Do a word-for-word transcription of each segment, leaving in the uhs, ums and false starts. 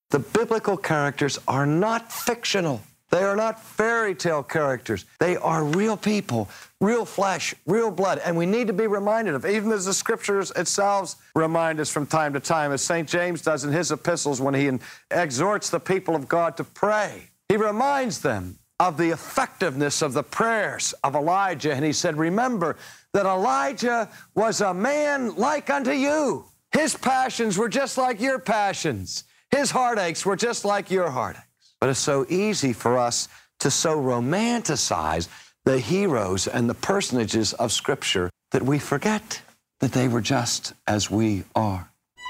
The biblical characters are not fictional. They are not fairy tale characters. They are real people, real flesh, real blood. And we need to be reminded of, even as the Scriptures itself remind us from time to time, as Saint James does in his epistles when he exhorts the people of God to pray. He reminds them of the effectiveness of the prayers of Elijah. And he said, remember that Elijah was a man like unto you. His passions were just like your passions. His heartaches were just like your heartaches. But it's so easy for us to so romanticize the heroes and the personages of Scripture that we forget that they were just as we are.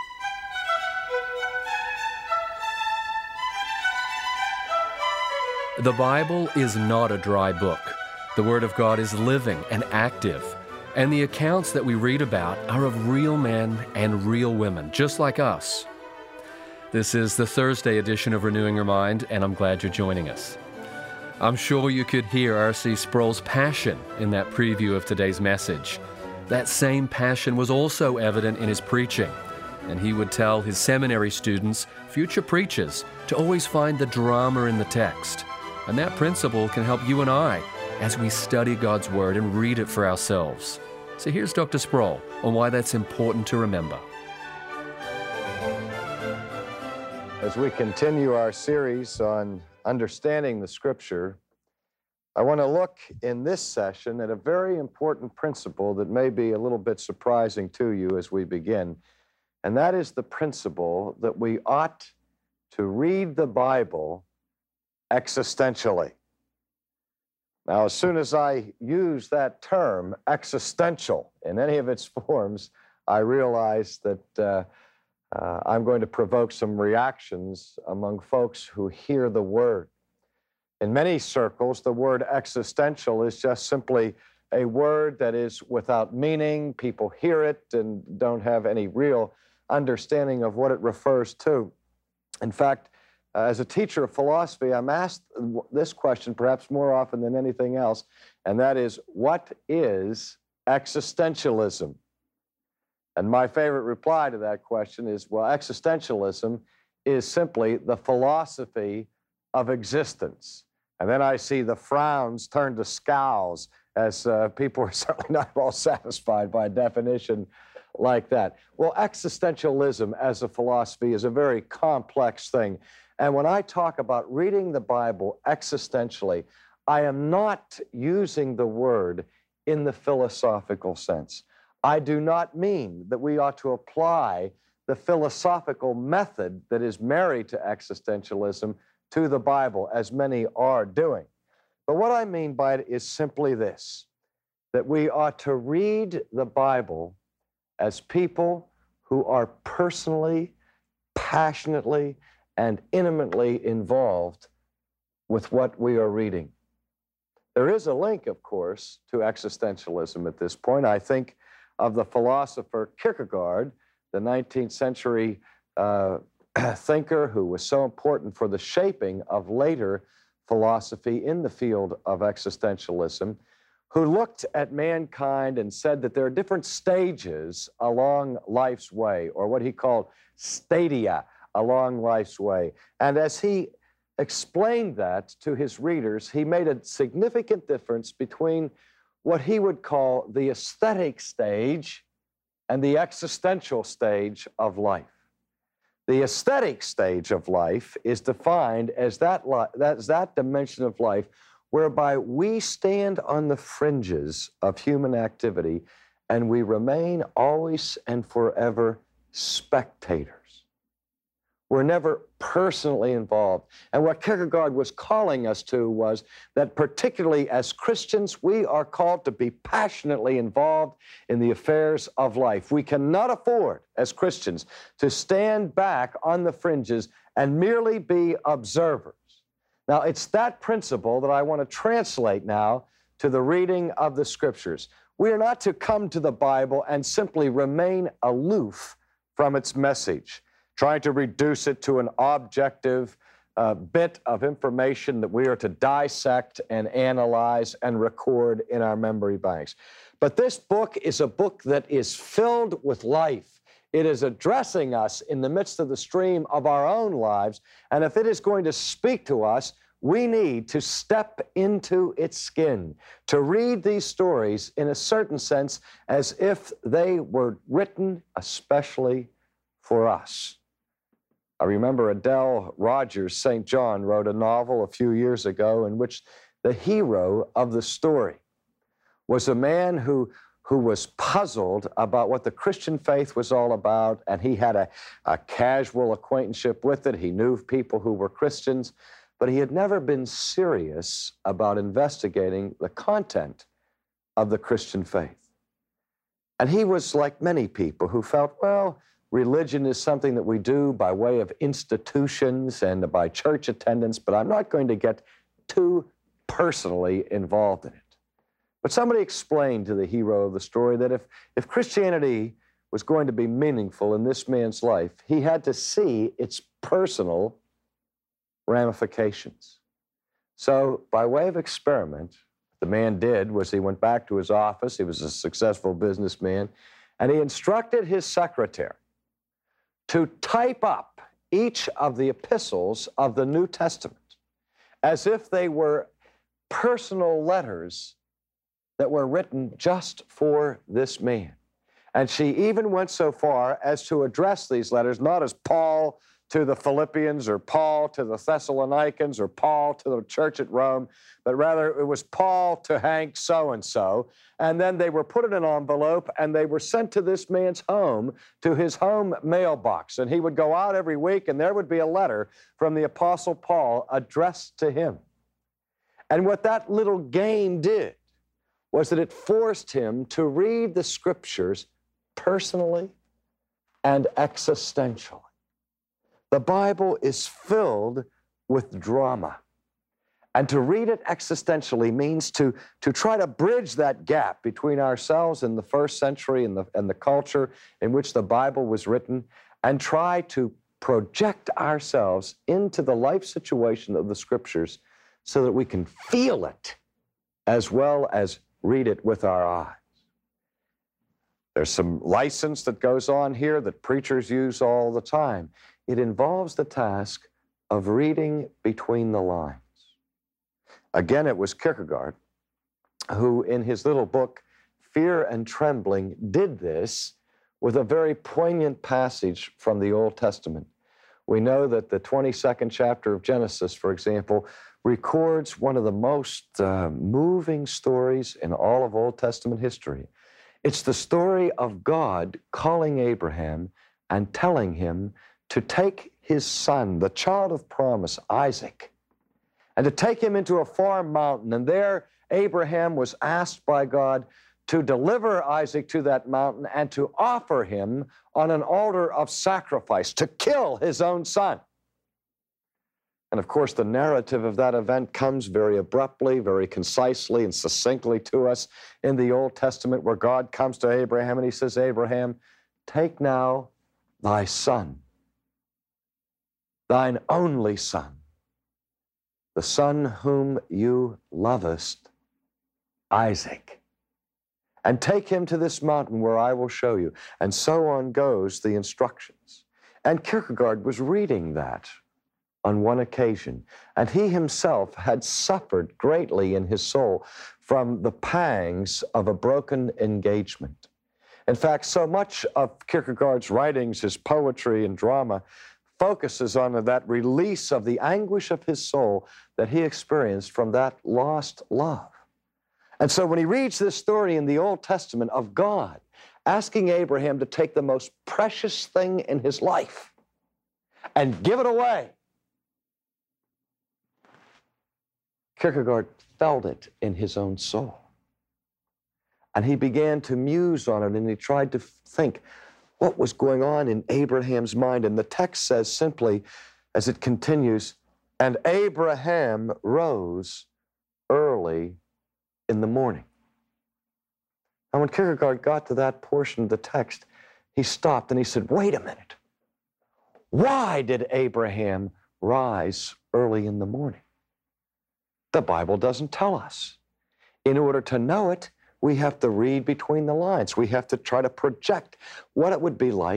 The Bible is not a dry book. The Word of God is living and active, and the accounts that we read about are of real men and real women, just like us. This is the Thursday edition of Renewing Your Mind, and I'm glad you're joining us. I'm sure you could hear R C Sproul's passion in that preview of today's message. That same passion was also evident in his preaching, and he would tell his seminary students, future preachers, to always find the drama in the text. And that principle can help you and I as we study God's Word and read it for ourselves. So here's Doctor Sproul on why that's important to remember. As we continue our series on understanding the Scripture, I want to look in this session at a very important principle that may be a little bit surprising to you as we begin, and that is the principle that we ought to read the Bible existentially. Now, as soon as I use that term, existential, in any of its forms, I realize that uh, Uh, I'm going to provoke some reactions among folks who hear the word. In many circles, the word existential is just simply a word that is without meaning. People hear it and don't have any real understanding of what it refers to. In fact, uh, as a teacher of philosophy, I'm asked this question perhaps more often than anything else, and that is, what is existentialism? And my favorite reply to that question is, well, existentialism is simply the philosophy of existence. And then I see the frowns turn to scowls as uh, people are certainly not all satisfied by a definition like that. Well, existentialism as a philosophy is a very complex thing. And when I talk about reading the Bible existentially, I am not using the word in the philosophical sense. I do not mean that we ought to apply the philosophical method that is married to existentialism to the Bible, as many are doing. But what I mean by it is simply this, that we ought to read the Bible as people who are personally, passionately, and intimately involved with what we are reading. There is a link, of course, to existentialism at this point. I think of the philosopher Kierkegaard, the nineteenth century uh, thinker who was so important for the shaping of later philosophy in the field of existentialism, who looked at mankind and said that there are different stages along life's way, or what he called stadia along life's way. And as he explained that to his readers, he made a significant difference between what he would call the aesthetic stage and the existential stage of life. The aesthetic stage of life is defined as that, as that dimension of life whereby we stand on the fringes of human activity and we remain always and forever spectators. We're never personally involved. And what Kierkegaard was calling us to was that particularly as Christians, we are called to be passionately involved in the affairs of life. We cannot afford, as Christians, to stand back on the fringes and merely be observers. Now, it's that principle that I want to translate now to the reading of the Scriptures. We are not to come to the Bible and simply remain aloof from its message, trying to reduce it to an objective uh, bit of information that we are to dissect and analyze and record in our memory banks. But this book is a book that is filled with life. It is addressing us in the midst of the stream of our own lives, and if it is going to speak to us, we need to step into its skin, to read these stories in a certain sense as if they were written especially for us. I remember Adele Rogers Saint John wrote a novel a few years ago in which the hero of the story was a man who, who was puzzled about what the Christian faith was all about, and he had a, a casual acquaintanceship with it. He knew people who were Christians, but he had never been serious about investigating the content of the Christian faith. And he was like many people who felt, well, religion is something that we do by way of institutions and by church attendance, but I'm not going to get too personally involved in it. But somebody explained to the hero of the story that if, if Christianity was going to be meaningful in this man's life, he had to see its personal ramifications. So, by way of experiment, what the man did was he went back to his office. He was a successful businessman, and he instructed his secretary to type up each of the epistles of the New Testament as if they were personal letters that were written just for this man. And she even went so far as to address these letters not as Paul to the Philippians or Paul to the Thessalonians or Paul to the church at Rome, but rather it was Paul to Hank so-and-so. And then they were put in an envelope and they were sent to this man's home, to his home mailbox. And he would go out every week and there would be a letter from the Apostle Paul addressed to him. And what that little game did was that it forced him to read the Scriptures personally and existentially. The Bible is filled with drama. And to read it existentially means to, to try to bridge that gap between ourselves in the first century and the, and the culture in which the Bible was written, and try to project ourselves into the life situation of the Scriptures so that we can feel it as well as read it with our eyes. There's some license that goes on here that preachers use all the time. It involves the task of reading between the lines. Again, it was Kierkegaard who, in his little book, Fear and Trembling, did this with a very poignant passage from the Old Testament. We know that the twenty-second chapter of Genesis, for example, records one of the most uh, moving stories in all of Old Testament history. It's the story of God calling Abraham and telling him to take his son, the child of promise, Isaac, and to take him into a far mountain. And there Abraham was asked by God to deliver Isaac to that mountain and to offer him on an altar of sacrifice, to kill his own son. And of course, the narrative of that event comes very abruptly, very concisely and succinctly to us in the Old Testament, where God comes to Abraham and he says, Abraham, take now thy son, thine only son, the son whom you lovest, Isaac, and take him to this mountain where I will show you. And so on goes the instructions. And Kierkegaard was reading that on one occasion, and he himself had suffered greatly in his soul from the pangs of a broken engagement. In fact, so much of Kierkegaard's writings, his poetry and drama, focuses on that release of the anguish of his soul that he experienced from that lost love. And so when he reads this story in the Old Testament of God asking Abraham to take the most precious thing in his life and give it away, Kierkegaard felt it in his own soul. And he began to muse on it, and he tried to think what was going on in Abraham's mind. And the text says simply, as it continues, and Abraham rose early in the morning. And when Kierkegaard got to that portion of the text, he stopped and he said, wait a minute. Why did Abraham rise early in the morning? The Bible doesn't tell us. In order to know it, we have to read between the lines. We have to try to project what it would be like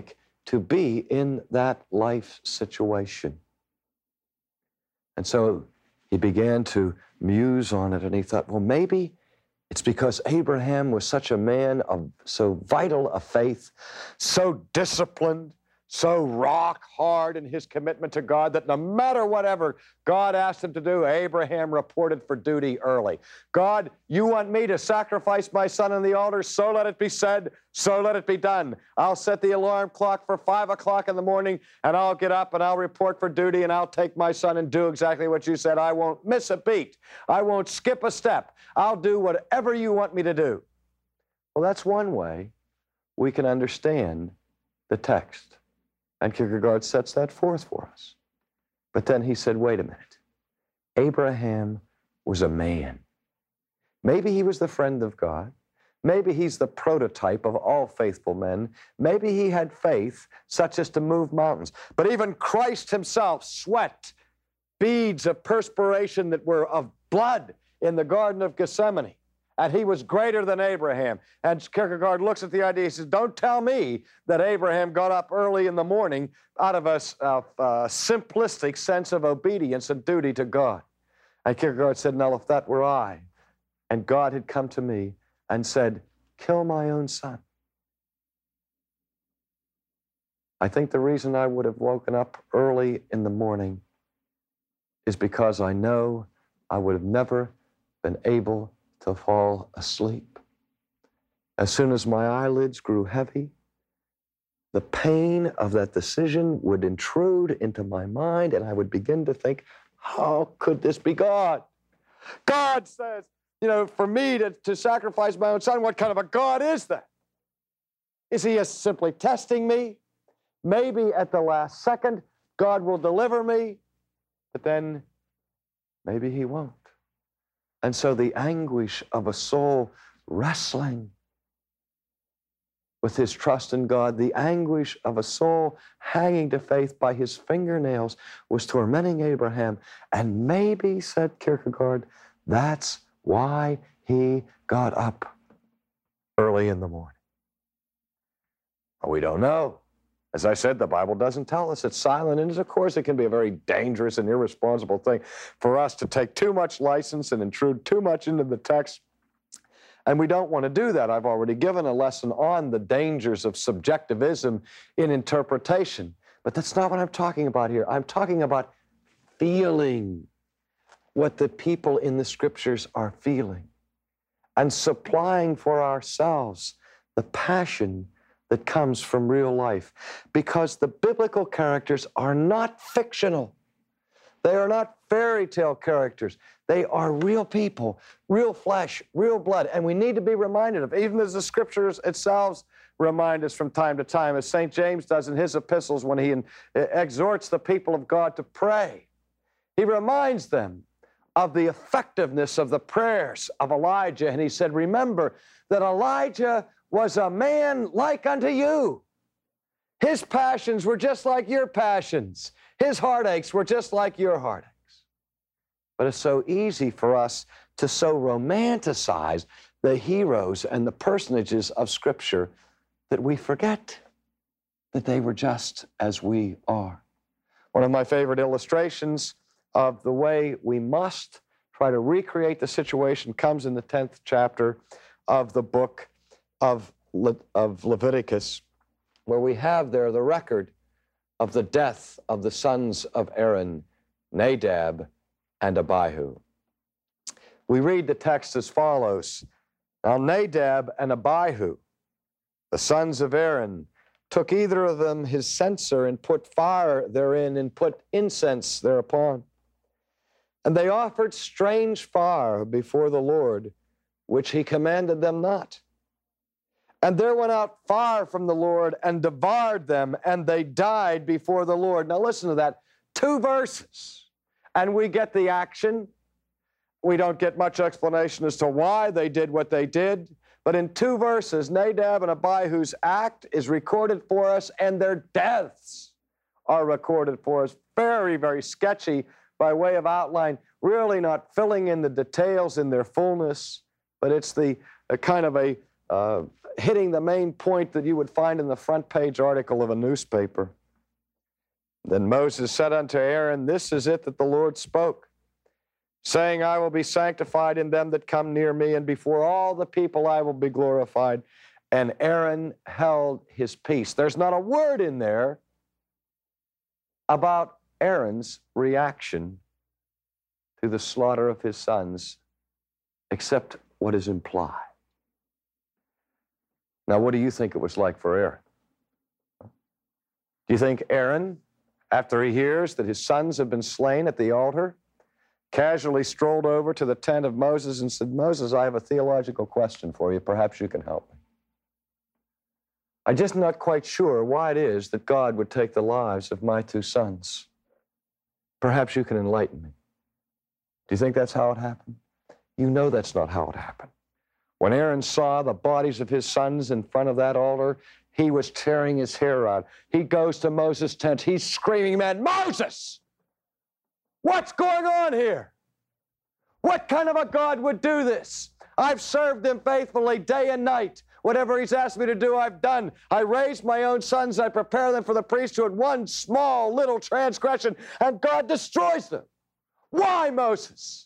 to be in that life situation. And so he began to muse on it, and he thought, well, maybe it's because Abraham was such a man of so vital a faith, so disciplined, so rock hard in his commitment to God that no matter whatever God asked him to do, Abraham reported for duty early. God, you want me to sacrifice my son on the altar? So let it be said, so let it be done. I'll set the alarm clock for five o'clock in the morning, and I'll get up and I'll report for duty, and I'll take my son and do exactly what you said. I won't miss a beat. I won't skip a step. I'll do whatever you want me to do. Well, that's one way we can understand the text. And Kierkegaard sets that forth for us. But then he said, wait a minute. Abraham was a man. Maybe he was the friend of God. Maybe he's the prototype of all faithful men. Maybe he had faith such as to move mountains. But even Christ himself sweat beads of perspiration that were of blood in the Garden of Gethsemane. And he was greater than Abraham. And Kierkegaard looks at the idea, he says, don't tell me that Abraham got up early in the morning out of a, a, a simplistic sense of obedience and duty to God. And Kierkegaard said, now, if that were I, and God had come to me and said, kill my own son, I think the reason I would have woken up early in the morning is because I know I would have never been able to fall asleep. As soon as my eyelids grew heavy, the pain of that decision would intrude into my mind, and I would begin to think, how could this be God? God says, you know, for me to, to sacrifice my own son, what kind of a God is that? Is he just simply testing me? Maybe at the last second, God will deliver me, but then maybe he won't. And so the anguish of a soul wrestling with his trust in God, the anguish of a soul hanging to faith by his fingernails was tormenting Abraham. And maybe, said Kierkegaard, that's why he got up early in the morning. We don't know. As I said, the Bible doesn't tell us. It's silent, and of course it can be a very dangerous and irresponsible thing for us to take too much license and intrude too much into the text, and we don't want to do that. I've already given a lesson on the dangers of subjectivism in interpretation, but that's not what I'm talking about here. I'm talking about feeling what the people in the Scriptures are feeling and supplying for ourselves the passion that comes from real life, because the biblical characters are not fictional. They are not fairy tale characters. They are real people, real flesh, real blood, and we need to be reminded of, even as the Scriptures itself remind us from time to time, as Saint James does in his epistles when he exhorts the people of God to pray. He reminds them of the effectiveness of the prayers of Elijah, and he said, remember that Elijah was a man like unto you. His passions were just like your passions. His heartaches were just like your heartaches. But it's so easy for us to so romanticize the heroes and the personages of Scripture that we forget that they were just as we are. One of my favorite illustrations of the way we must try to recreate the situation comes in the tenth chapter of the book Of, Le of Leviticus, where we have there the record of the death of the sons of Aaron, Nadab and Abihu. We read the text as follows. Now Nadab and Abihu, the sons of Aaron, took either of them his censer and put fire therein and put incense thereupon. And they offered strange fire before the Lord, which he commanded them not. And there went out fire from the Lord and devoured them, and they died before the Lord. Now listen to that. Two verses, and we get the action. We don't get much explanation as to why they did what they did, but in two verses, Nadab and Abihu's act is recorded for us, and their deaths are recorded for us. Very, very sketchy by way of outline, really not filling in the details in their fullness, but it's the a kind of a Uh, hitting the main point that you would find in the front page article of a newspaper. Then Moses said unto Aaron, This is it that the Lord spoke, saying, I will be sanctified in them that come near me, and before all the people I will be glorified. And Aaron held his peace. There's not a word in there about Aaron's reaction to the slaughter of his sons, except what is implied. Now, what do you think it was like for Aaron? Do you think Aaron, after he hears that his sons have been slain at the altar, casually strolled over to the tent of Moses and said, Moses, I have a theological question for you. Perhaps you can help me. I'm just not quite sure why it is that God would take the lives of my two sons. Perhaps you can enlighten me. Do you think that's how it happened? You know that's not how it happened. When Aaron saw the bodies of his sons in front of that altar, he was tearing his hair out. He goes to Moses' tent. He's screaming, man, Moses! What's going on here? What kind of a God would do this? I've served him faithfully day and night. Whatever he's asked me to do, I've done. I raised my own sons. I prepare them for the priesthood. One small little transgression, and God destroys them. Why, Moses?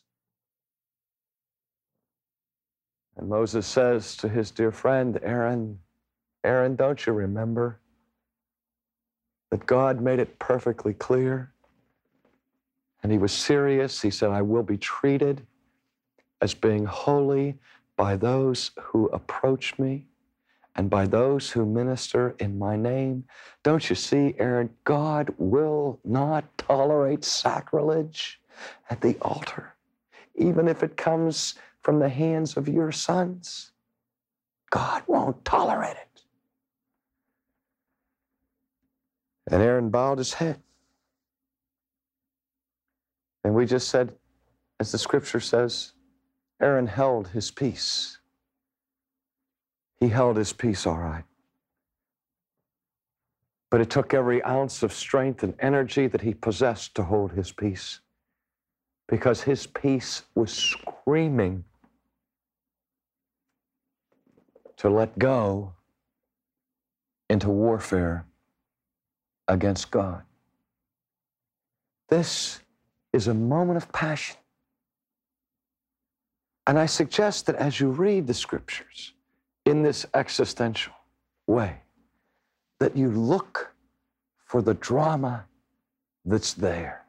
And Moses says to his dear friend, Aaron, Aaron, don't you remember that God made it perfectly clear? And he was serious. He said, I will be treated as being holy by those who approach me and by those who minister in my name. Don't you see, Aaron, God will not tolerate sacrilege at the altar, even if it comes from the hands of your sons. God won't tolerate it. And Aaron bowed his head. And we just said, as the scripture says, Aaron held his peace. He held his peace all right. But it took every ounce of strength and energy that he possessed to hold his peace, because his peace was screaming to let go into warfare against God. This is a moment of passion. And I suggest that as you read the scriptures in this existential way, that you look for the drama that's there.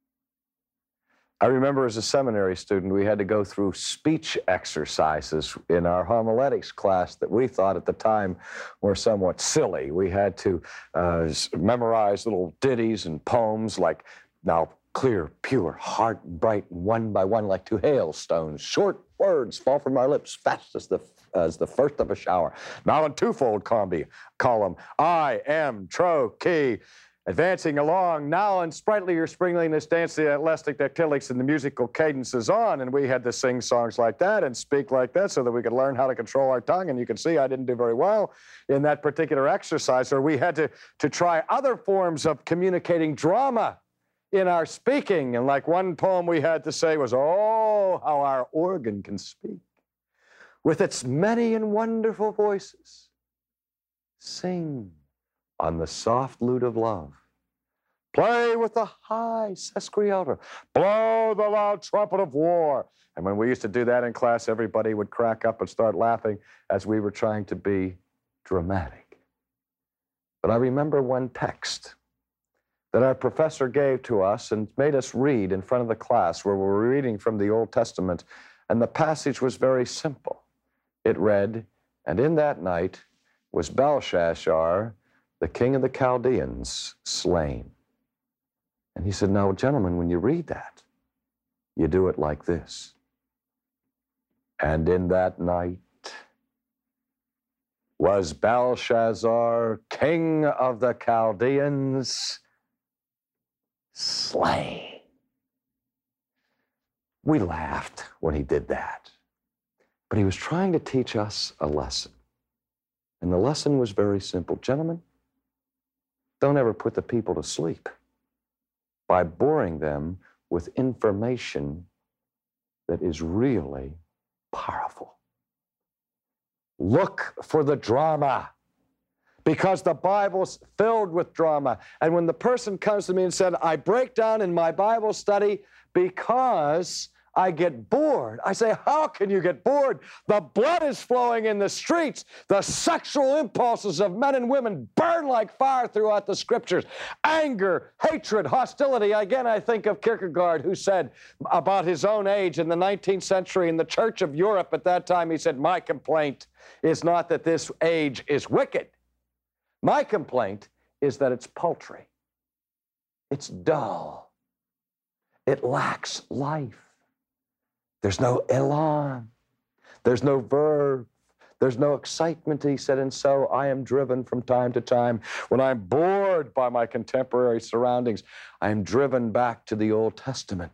I remember as a seminary student, we had to go through speech exercises in our homiletics class that we thought at the time were somewhat silly. We had to uh, memorize little ditties and poems like, now, clear, pure, heart bright, one by one like two hailstones. Short words fall from our lips fast as the as the first of a shower. Now in twofold combi column, I am tro key. Advancing along, now in sprightlier springliness, dance the elastic dactylics and the musical cadence is on. And we had to sing songs like that and speak like that so that we could learn how to control our tongue. And you can see I didn't do very well in that particular exercise. Or we had to, to try other forms of communicating drama in our speaking. And like one poem we had to say was, oh, how our organ can speak with its many and wonderful voices. Sing on the soft lute of love. Play with the high sesquialto. Blow the loud trumpet of war. And when we used to do that in class, everybody would crack up and start laughing as we were trying to be dramatic. But I remember one text that our professor gave to us and made us read in front of the class, where we were reading from the Old Testament, and the passage was very simple. It read, and in that night was Belshazzar, the king of the Chaldeans, slain. And he said, now, gentlemen, when you read that, you do it like this. And in that night was Belshazzar, king of the Chaldeans, slain. We laughed when he did that. But he was trying to teach us a lesson. And the lesson was very simple. Gentlemen, don't ever put the people to sleep by boring them with information that is really powerful. Look for the drama, because the Bible's filled with drama. And when the person comes to me and said, I break down in my Bible study because I get bored, I say, how can you get bored? The blood is flowing in the streets. The sexual impulses of men and women burn like fire throughout the Scriptures. Anger, hatred, hostility. Again, I think of Kierkegaard, who said about his own age in the nineteenth century in the Church of Europe at that time, he said, my complaint is not that this age is wicked. My complaint is that it's paltry. It's dull. It lacks life. There's no elan. There's no verve. There's no excitement, he said, and so I am driven from time to time. When I'm bored by my contemporary surroundings, I am driven back to the Old Testament,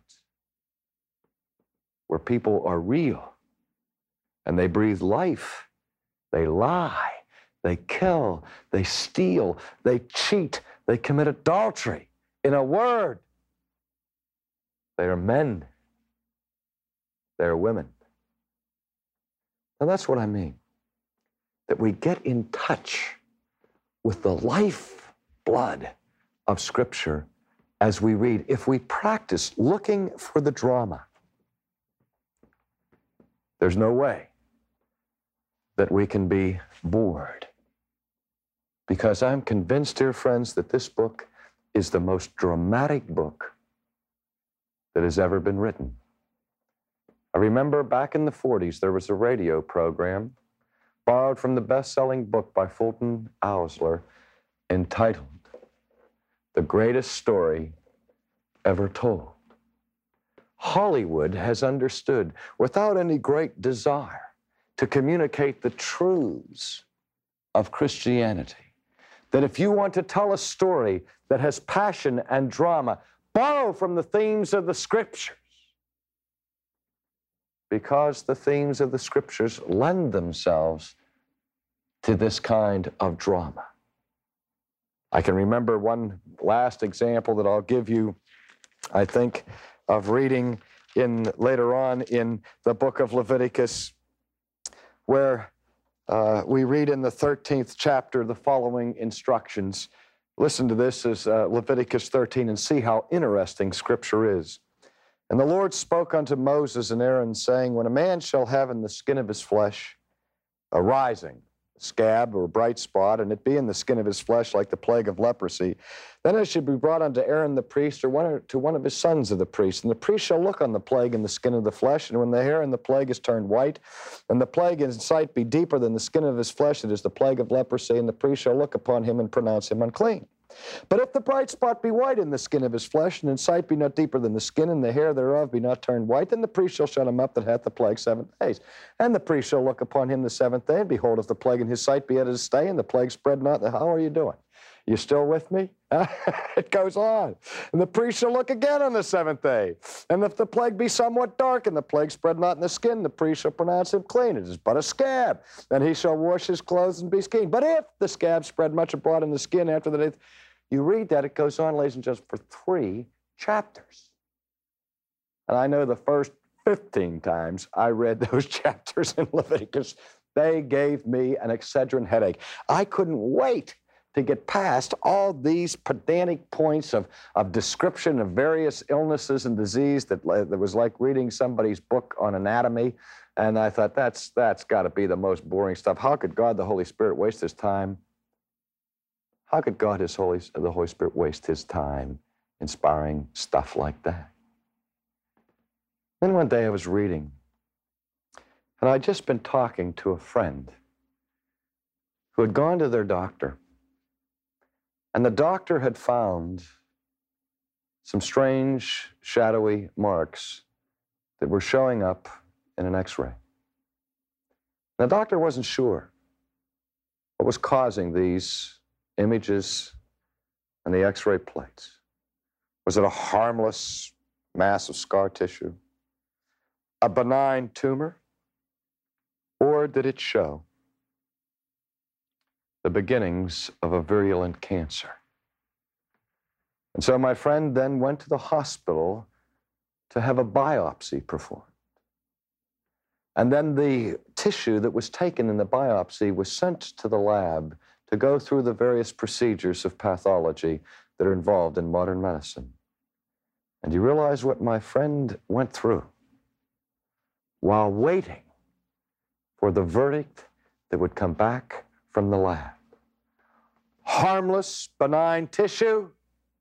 where people are real, and they breathe life. They lie. They kill, they steal, they cheat, they commit adultery. In a word, they are men. They are women. And that's what I mean, that we get in touch with the life blood of Scripture as we read. If we practice looking for the drama, there's no way that we can be bored. Because I'm convinced, dear friends, that this book is the most dramatic book that has ever been written. I remember back in the forties, there was a radio program borrowed from the best-selling book by Fulton Ausler entitled The Greatest Story Ever Told. Hollywood has understood, without any great desire, to communicate the truths of Christianity. That if you want to tell a story that has passion and drama, borrow from the themes of the Scriptures, because the themes of the Scriptures lend themselves to this kind of drama. I can remember one last example that I'll give you, I think, of reading in later on in the book of Leviticus, where uh, we read in the thirteenth chapter the following instructions. Listen to this as uh, Leviticus thirteen and see how interesting Scripture is. And the Lord spoke unto Moses and Aaron, saying, when a man shall have in the skin of his flesh a rising, scab or bright spot, and it be in the skin of his flesh like the plague of leprosy, then it should be brought unto Aaron the priest, or one, or to one of his sons of the priest. And the priest shall look on the plague in the skin of the flesh, and when the hair in the plague is turned white, and the plague in sight be deeper than the skin of his flesh, it is the plague of leprosy, and the priest shall look upon him and pronounce him unclean. But if the bright spot be white in the skin of his flesh, and in sight be not deeper than the skin, and the hair thereof be not turned white, then the priest shall shut him up that hath the plague seven days. And the priest shall look upon him the seventh day, and behold, if the plague in his sight be at his stay, and the plague spread not, how are you doing? You still with me? It goes on. And the priest shall look again on the seventh day. And if the plague be somewhat dark, and the plague spread not in the skin, the priest shall pronounce him clean. It is but a scab. And he shall wash his clothes and be clean. But if the scab spread much abroad in the skin after the day, you read that, it goes on, ladies and gentlemen, for three chapters. And I know the first fifteen times I read those chapters in Leviticus, they gave me an Excedrin headache. I couldn't wait to get past all these pedantic points of, of description of various illnesses and disease that, that was like reading somebody's book on anatomy. And I thought, that's, that's got to be the most boring stuff. How could God, the Holy Spirit, waste his time? How could God, his Holy, the Holy Spirit, waste his time inspiring stuff like that? Then one day I was reading, and I'd just been talking to a friend who had gone to their doctor, and the doctor had found some strange, shadowy marks that were showing up in an X-ray. The doctor wasn't sure what was causing these images and the X-ray plates. Was it a harmless mass of scar tissue, a benign tumor, or did it show the beginnings of a virulent cancer? And so my friend then went to the hospital to have a biopsy performed. And then the tissue that was taken in the biopsy was sent to the lab to go through the various procedures of pathology that are involved in modern medicine. And you realize what my friend went through while waiting for the verdict that would come back from the lab. Harmless, benign tissue,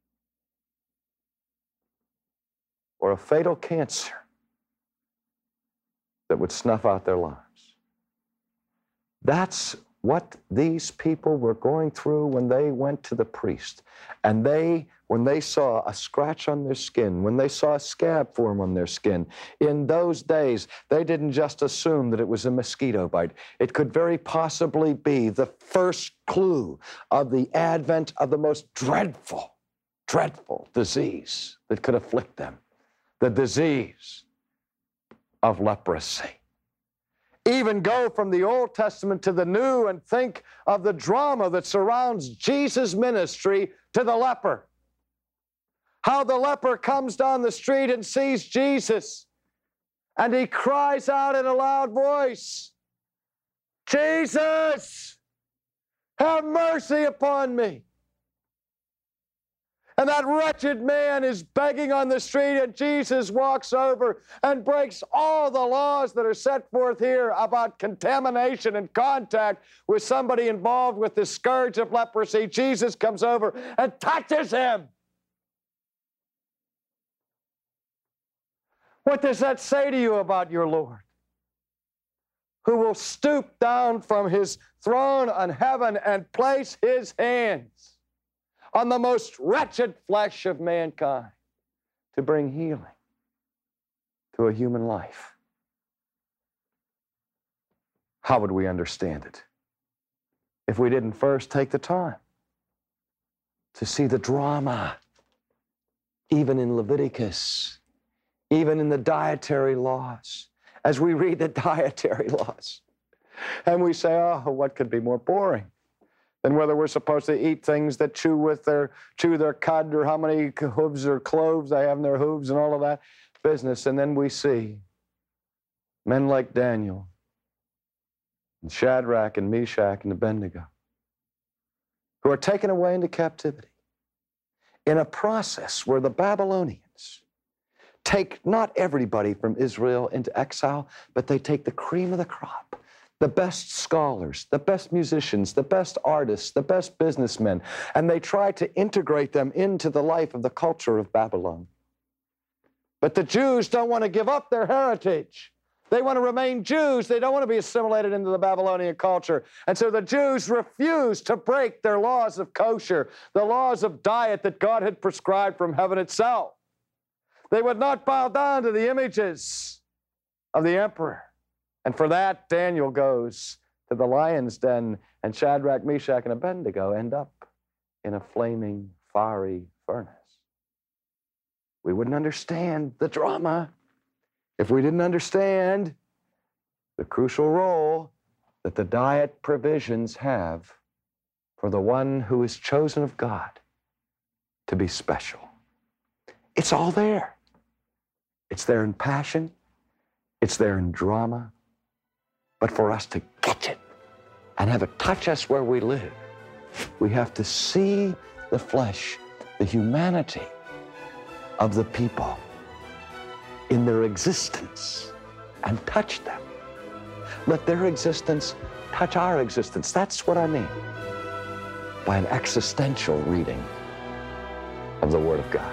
or a fatal cancer that would snuff out their lives. That's what these people were going through when they went to the priest. And they, when they saw a scratch on their skin, when they saw a scab form on their skin, in those days, they didn't just assume that it was a mosquito bite. It could very possibly be the first clue of the advent of the most dreadful, dreadful disease that could afflict them, the disease of leprosy. Even go from the Old Testament to the New and think of the drama that surrounds Jesus' ministry to the leper. How the leper comes down the street and sees Jesus, and he cries out in a loud voice, "Jesus, have mercy upon me." And that wretched man is begging on the street, and Jesus walks over and breaks all the laws that are set forth here about contamination and contact with somebody involved with the scourge of leprosy. Jesus comes over and touches him. What does that say to you about your Lord, who will stoop down from his throne on heaven and place his hands on the most wretched flesh of mankind to bring healing to a human life? How would we understand it if we didn't first take the time to see the drama, even in Leviticus, even in the dietary laws? As we read the dietary laws, and we say, oh, what could be more boring than whether we're supposed to eat things that chew with their chew their cud, or how many hooves or cloves they have in their hooves, and all of that business. And then we see men like Daniel and Shadrach and Meshach and Abednego, who are taken away into captivity in a process where the Babylonians take not everybody from Israel into exile, but they take the cream of the crop, the best scholars, the best musicians, the best artists, the best businessmen, and they try to integrate them into the life of the culture of Babylon. But the Jews don't want to give up their heritage. They want to remain Jews. They don't want to be assimilated into the Babylonian culture. And so the Jews refuse to break their laws of kosher, the laws of diet that God had prescribed from heaven itself. They would not bow down to the images of the emperor. And for that, Daniel goes to the lion's den, and Shadrach, Meshach, and Abednego end up in a flaming, fiery furnace. We wouldn't understand the drama if we didn't understand the crucial role that the diet provisions have for the one who is chosen of God to be special. It's all there. It's there in passion. It's there in drama. But for us to catch it and have it touch us where we live, we have to see the flesh, the humanity of the people in their existence and touch them. Let their existence touch our existence. That's what I mean by an existential reading of the Word of God.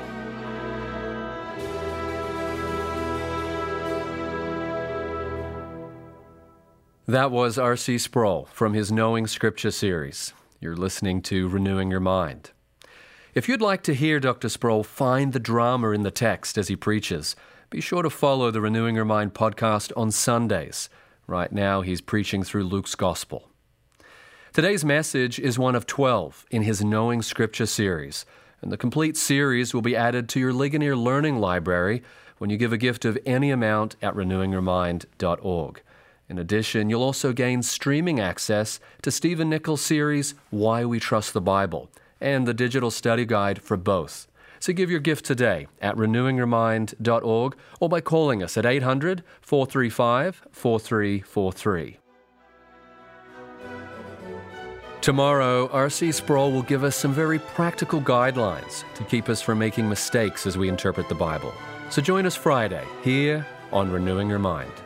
That was R C Sproul from his Knowing Scripture series. You're listening to Renewing Your Mind. If you'd like to hear Doctor Sproul find the drama in the text as he preaches, be sure to follow the Renewing Your Mind podcast on Sundays. Right now, he's preaching through Luke's Gospel. Today's message is one of twelve in his Knowing Scripture series, and the complete series will be added to your Ligonier Learning Library when you give a gift of any amount at renewing your mind dot org. In addition, you'll also gain streaming access to Stephen Nichols' series, Why We Trust the Bible, and the digital study guide for both. So give your gift today at renewing your mind dot org or by calling us at eight hundred, four three five, four three four three. Tomorrow, R C Sproul will give us some very practical guidelines to keep us from making mistakes as we interpret the Bible. So join us Friday here on Renewing Your Mind.